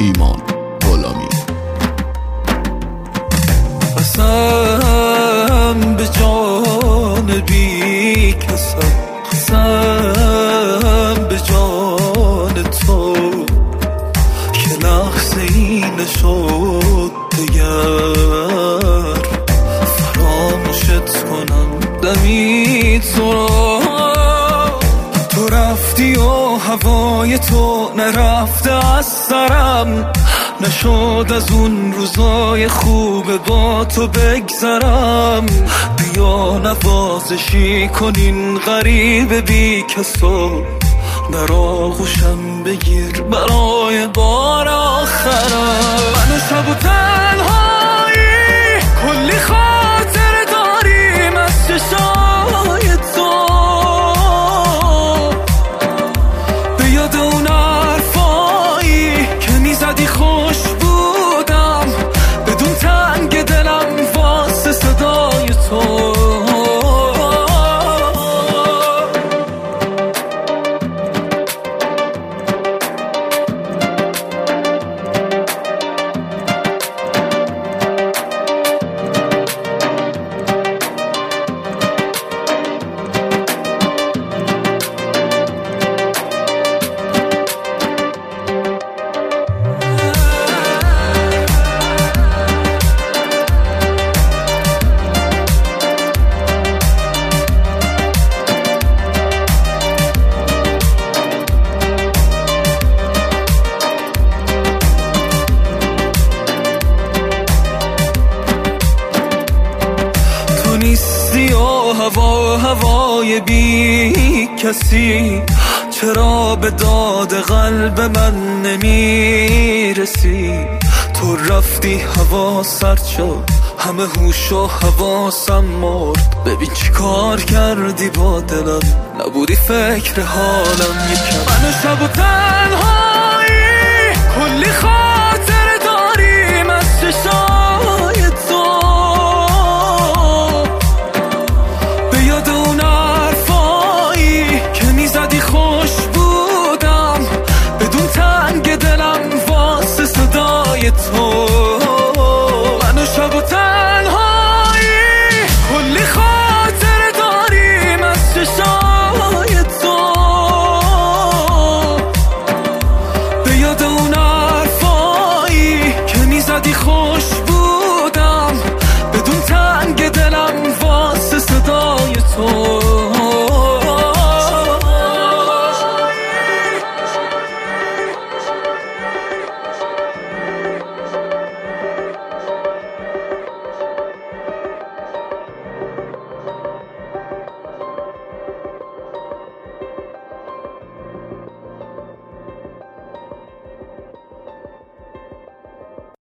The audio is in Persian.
ایمان غلامی. قسم به جان بی کسم، قسم به جان تو که لحظه ای نشد دگر فراموشت کنم دمی تو را. تو رفتی و هوای تو نرفته از سرم، نشد از اون روزای خوب با تو بگذرم. بیا نوازشی کنین غریب بی کسو، در آغوشم بگیر برای بار آخرم. من و شب و تنهایی کلی خاطر داریم از چشای تو، به یاد اون حرفایی که میزدی خوش بودم، بدون تنگ دلم واسه صدای تو. نیستی و هوای بی کسی، چرا به داد قلب من نمیرسی؟ تو رفتی هوا سرد شد، همه هوش و حواسم مرد. ببین چی کار کردی با دلم، نبودی فکر حالم یکم. من شب و تنها